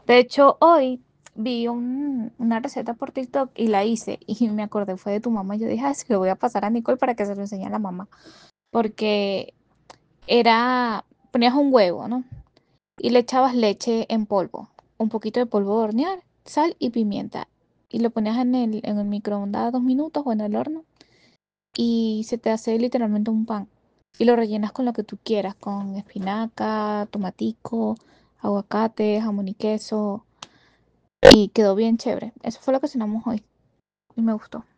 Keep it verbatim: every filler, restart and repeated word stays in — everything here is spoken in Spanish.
De hecho, hoy vi un- una receta por TikTok y la hice y me acordé fue de tu mamá. Yo dije, "Ay, se lo voy a pasar a Nicole para que se lo enseñe a la mamá. Porque era, ponías un huevo, ¿no? Y le echabas leche en polvo, un poquito de polvo de hornear, sal y pimienta. Y lo ponías en el, en el microondas dos minutos o en el horno y se te hace literalmente un pan. Y lo rellenas con lo que tú quieras, con espinaca, tomatico, aguacate, jamón y queso. Y quedó bien chévere. Eso fue lo que cenamos hoy y me gustó.